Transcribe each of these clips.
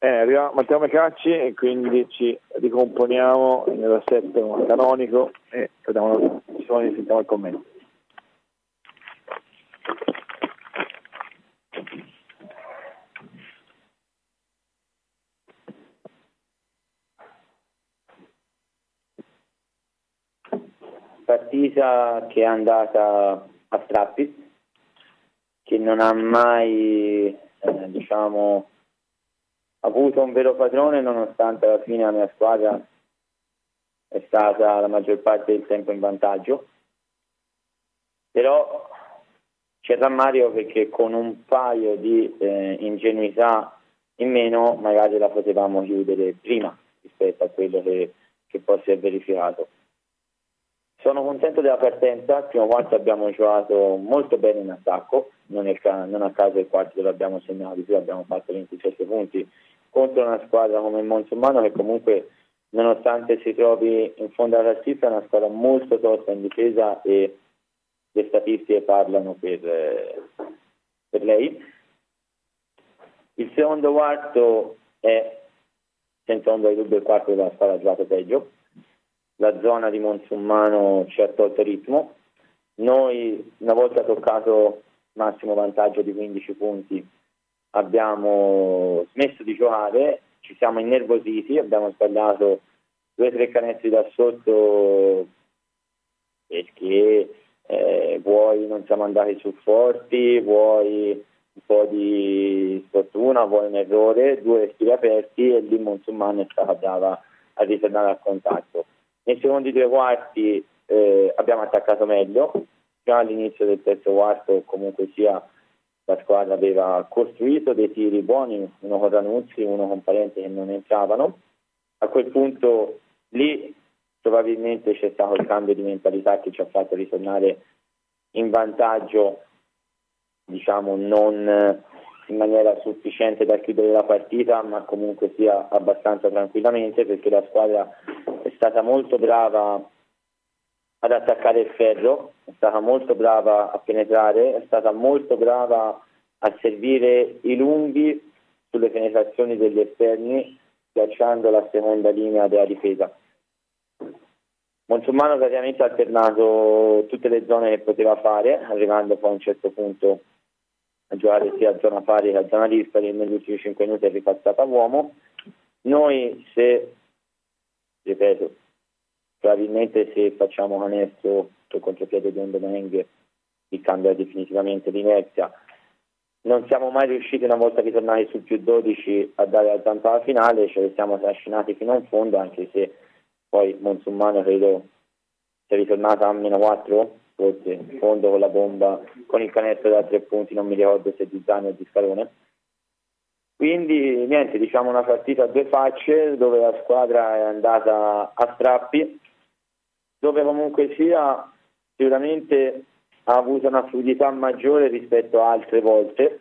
Arriva Matteo Mecacci e quindi ci ricomponiamo nell'assetto canonico e vediamo la discussione, sentiamo il commento. Partita che è andata a strappi, che non ha mai avuto un vero padrone, nonostante alla fine la mia squadra è stata la maggior parte del tempo in vantaggio. Però c'è rammarico perché con un paio di ingenuità in meno magari la potevamo chiudere prima rispetto a quello che poi si è verificato. Sono contento della partenza. Il primo quarto abbiamo giocato molto bene in attacco, non a caso il quarto dove abbiamo segnato di più, abbiamo fatto 27 punti contro una squadra come il Monsummano, che comunque nonostante si trovi in fondo alla classifica è una squadra molto tosta in difesa e le statistiche parlano per lei. Il secondo quarto è senza ombra di dubbio il quarto dove la squadra ha giocato peggio. La zona di Monsummano ci ha tolto ritmo. Noi, una volta toccato massimo vantaggio di 15 punti, abbiamo smesso di giocare, ci siamo innervositi, abbiamo sbagliato 2 o 3 canestri da sotto perché vuoi non siamo andati su forti, vuoi un po' di sfortuna, vuoi un errore, 2 respiri aperti e lì Monsummano è stata brava a ritornare al contatto. Nei secondi 2 quarti abbiamo attaccato meglio, già all'inizio del terzo quarto comunque sia la squadra aveva costruito dei tiri buoni, uno con Ranuzzi, uno con Parenti che non entravano. A quel punto lì probabilmente c'è stato il cambio di mentalità che ci ha fatto ritornare in vantaggio, non in maniera sufficiente da chiudere la partita, ma comunque sia abbastanza tranquillamente, perché la squadra è stata molto brava ad attaccare il ferro, è stata molto brava a penetrare, è stata molto brava a servire i lunghi sulle penetrazioni degli esterni, schiacciando la seconda linea della difesa. Monsummano praticamente ha alternato tutte le zone che poteva fare, arrivando poi a un certo punto a giocare sia a zona pari che a zona dispari, e negli ultimi 5 minuti è ripassata a uomo. Noi, probabilmente se facciamo canestro sul contropiede di Ondomeng si cambia definitivamente l'inerzia. Non siamo mai riusciti, una volta ritornati sul più 12, a dare la zampa alla finale, ce le siamo trascinati fino in fondo, anche se poi Monsummano credo sia ritornata a -4, forse in fondo con la bomba, con il canestro da 3 punti, non mi ricordo se di Zani o di Scalone. Quindi niente, una partita a 2 facce, dove la squadra è andata a strappi, dove comunque sia sicuramente ha avuto una fluidità maggiore rispetto a altre volte,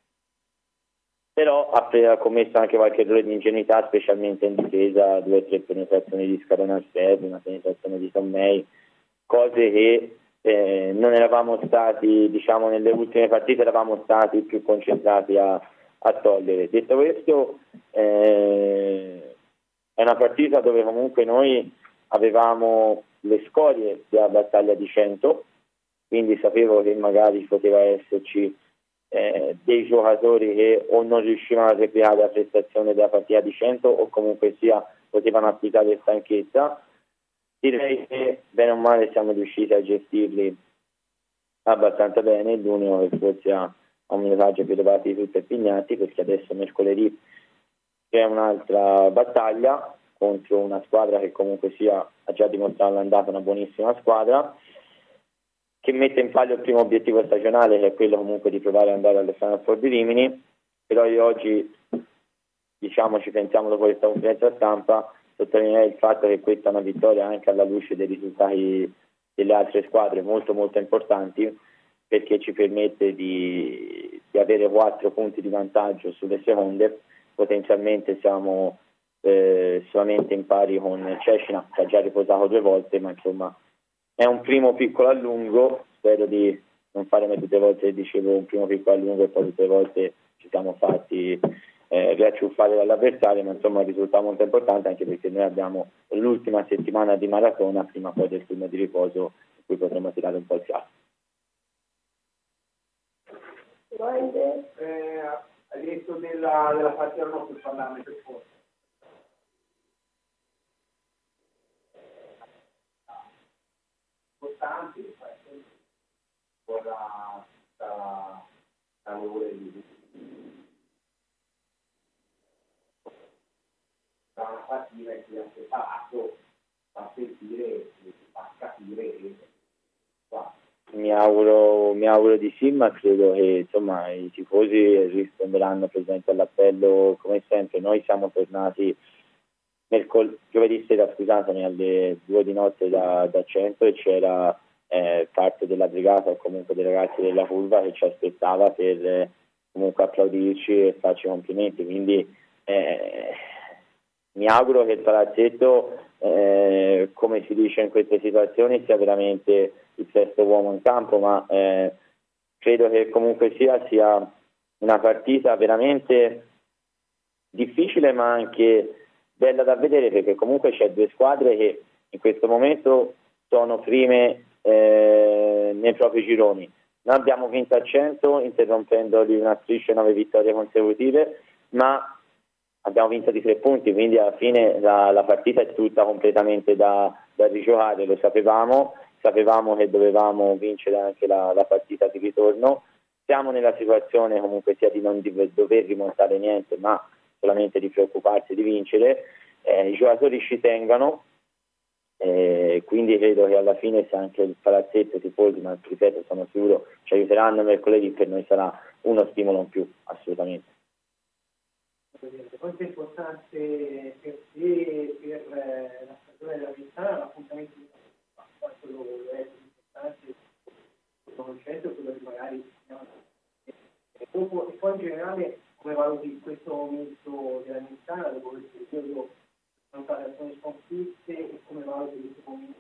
però ha commesso anche qualche errore di ingenuità, specialmente in difesa, 2 o 3 penetrazioni di Scalone al ferro, una penetrazione di Tommei, cose che non eravamo stati, nelle ultime partite eravamo stati più concentrati a togliere. Detto questo, è una partita dove comunque noi avevamo le scorie della battaglia di 100, quindi sapevo che magari poteva esserci dei giocatori che o non riuscivano a replicare la prestazione della partita di 100 o comunque sia potevano applicare stanchezza. Direi che bene o male siamo riusciti a gestirli abbastanza bene. L'unico che forse ha un minutaggio più elevato di tutti è Pignatti, perché adesso mercoledì c'è un'altra battaglia contro una squadra che comunque sia ha già dimostrato l'andata una buonissima squadra, che mette in palio il primo obiettivo stagionale, che è quello comunque di provare ad andare alle Final Four di Rimini. Però io oggi, ci pensiamo dopo questa conferenza stampa, sottolineare il fatto che questa è una vittoria anche alla luce dei risultati delle altre squadre molto molto importanti, perché ci permette di avere 4 punti di vantaggio sulle seconde. Potenzialmente siamo solamente in pari con Cecina, che ha già riposato 2 volte, ma insomma è un primo piccolo allungo. Spero di non fare come tutte le volte che dicevo un primo piccolo allungo e poi tutte le volte ci siamo fatti reazioni acciuffare dall'avversario, ma insomma il risultato molto importante, anche perché noi abbiamo l'ultima settimana di maratona prima poi del turno di riposo in cui potremo tirare un po' il fiato. Hai detto della partita no, per parlarne per forza. Importanti, vorrà la valore di una partita che ha separato, fa sentire, fa capire che mi auguro di sì, ma credo che insomma i tifosi risponderanno presenti all'appello come sempre. Noi siamo tornati giovedì sera, scusatemi, alle 2 di notte da centro, e c'era parte della brigata o comunque dei ragazzi della curva che ci aspettava per comunque applaudirci e farci complimenti, quindi mi auguro che il palazzetto, come si dice in queste situazioni, sia veramente il sesto uomo in campo, ma credo che comunque sia una partita veramente difficile ma anche bella da vedere, perché comunque c'è due squadre che in questo momento sono prime nei propri gironi. Noi abbiamo vinto a 100 interrompendo di una striscia 9 vittorie consecutive, ma abbiamo vinto di 3 punti, quindi alla fine la partita è tutta completamente da rigiocare. Lo sapevamo che dovevamo vincere anche la partita di ritorno. Siamo nella situazione comunque sia di non dover rimontare niente, ma solamente di preoccuparsi di vincere. I giocatori ci tengano, quindi credo che alla fine, se anche il palazzetto, i tifosi, ma ripeto, sono sicuro, ci aiuteranno mercoledì, per noi sarà uno stimolo in più, assolutamente. Quanto è importante per te, per la stagione della Vistana, l'appuntamento di quanto lo è importante conoscendo quello che magari dopo, e poi in generale come valuti questo momento della Vistana dopo questo periodo sono state alcune sconfitte, e come valuti questo momento?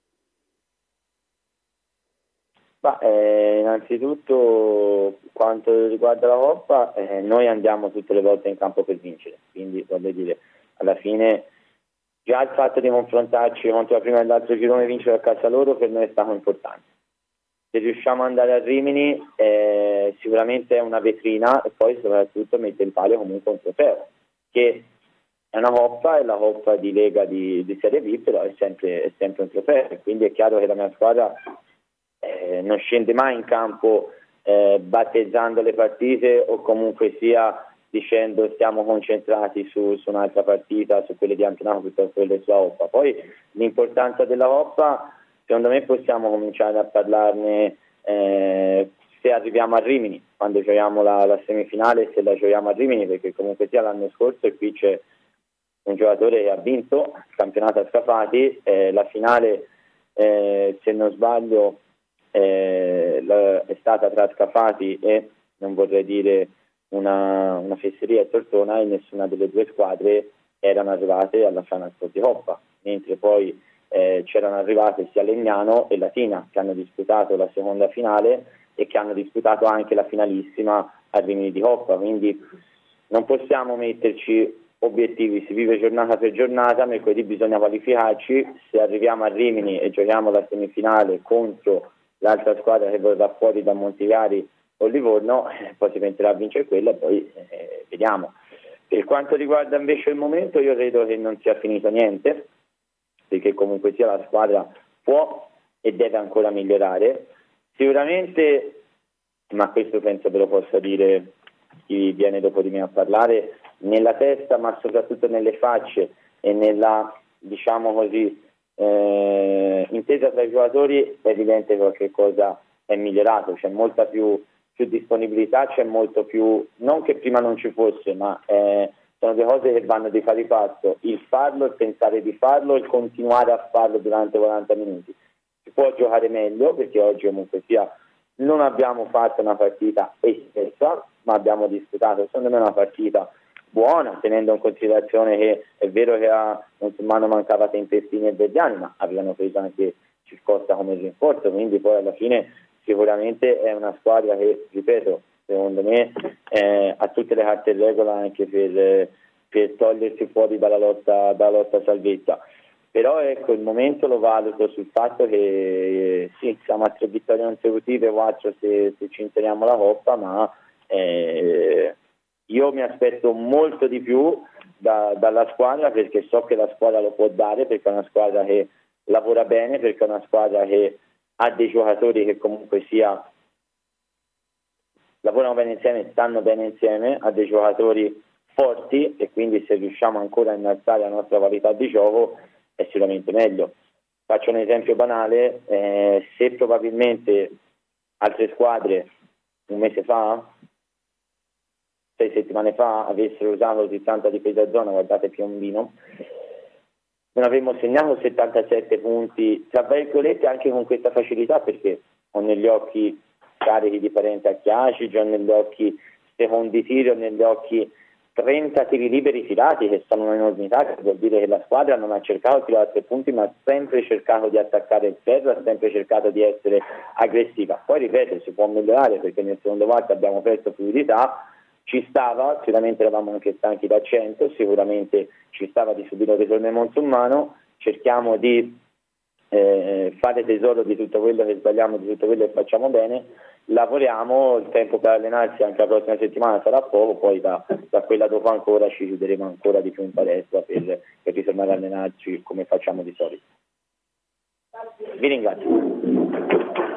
Innanzitutto quanto riguarda la Coppa, noi andiamo tutte le volte in campo per vincere, quindi voglio dire, alla fine già il fatto di confrontarci contro la prima e l'altro girone e vincere a casa loro per noi è stato importante. Se riusciamo ad andare a Rimini sicuramente è una vetrina, e poi soprattutto mette in palio comunque un trofeo, che è una Coppa, è la Coppa di Lega di Serie B, però è sempre un trofeo, quindi è chiaro che la mia squadra non scende mai in campo battezzando le partite o comunque sia dicendo stiamo concentrati su un'altra partita, su quelle di campionato piuttosto che quelle sulla Coppa. Poi l'importanza della Coppa, secondo me possiamo cominciare a parlarne se arriviamo a Rimini, quando giochiamo la semifinale, se la giochiamo a Rimini, perché comunque sia l'anno scorso, e qui c'è un giocatore che ha vinto il campionato a Scafati, la finale se non sbaglio è stata tra Scafati e, non vorrei dire una fesseria, e Tortona, e nessuna delle due squadre erano arrivate alla Final Four di Coppa, mentre poi c'erano arrivate sia Legnano e Latina, che hanno disputato la seconda finale e che hanno disputato anche la finalissima a Rimini di Coppa, quindi non possiamo metterci obiettivi, si vive giornata per giornata. Mercoledì bisogna qualificarci, se arriviamo a Rimini e giochiamo la semifinale contro l'altra squadra che vorrà fuori da Montigari o Livorno, poi si penserà a vincere quella e poi vediamo. Per quanto riguarda invece il momento, io credo che non sia finito niente, perché comunque sia la squadra può e deve ancora migliorare sicuramente, ma questo penso ve lo possa dire chi viene dopo di me a parlare, nella testa ma soprattutto nelle facce e nella, diciamo così, intesa tra i giocatori, è evidente che qualche cosa è migliorato, c'è molta più disponibilità, c'è molto più, non che prima non ci fosse, ma sono due cose che vanno di pari passo, il farlo, il pensare di farlo, il continuare a farlo durante 40 minuti. Si può giocare meglio, perché oggi comunque sia non abbiamo fatto una partita estesa, ma abbiamo disputato secondo me una partita buona, tenendo in considerazione che è vero che a Montemano mancava Tempestini e Verdiani, ma avevano preso anche Circosta come rinforzo, quindi poi alla fine sicuramente è una squadra che, ripeto, secondo me ha tutte le carte in regola anche per togliersi fuori dalla lotta salvezza. Però ecco, il momento lo valuto sul fatto che sì, siamo a 3 vittorie consecutive, 4 se ci inseriamo la Coppa, ma io mi aspetto molto di più dalla squadra, perché so che la squadra lo può dare, perché è una squadra che lavora bene, perché è una squadra che ha dei giocatori che comunque sia lavorano bene insieme, stanno bene insieme, ha dei giocatori forti, e quindi se riusciamo ancora a innalzare la nostra qualità di gioco è sicuramente meglio. Faccio un esempio banale: se probabilmente altre squadre un mese fa, 6 settimane fa, avessero usato così tanta difesa a zona, guardate Piombino, non avremmo segnato 77 punti, tra virgolette, anche con questa facilità, perché ho negli occhi carichi di Parente a Chiaci, ho negli occhi secondi tiri, ho negli occhi 30 tiri liberi tirati, che sono un'enormità, che vuol dire che la squadra non ha cercato di tirare 3 punti, ma ha sempre cercato di attaccare il ferro, ha sempre cercato di essere aggressiva. Poi ripeto, si può migliorare, perché nel secondo quarto abbiamo perso fluidità, ci stava, sicuramente eravamo anche stanchi da 100, sicuramente ci stava di subire un ritorno musulmano, cerchiamo di fare tesoro di tutto quello che sbagliamo, di tutto quello che facciamo bene, lavoriamo, il tempo per allenarsi anche la prossima settimana sarà poco, poi da quella dopo ancora ci chiuderemo ancora di più in palestra per ritornare a allenarci come facciamo di solito. Vi ringrazio.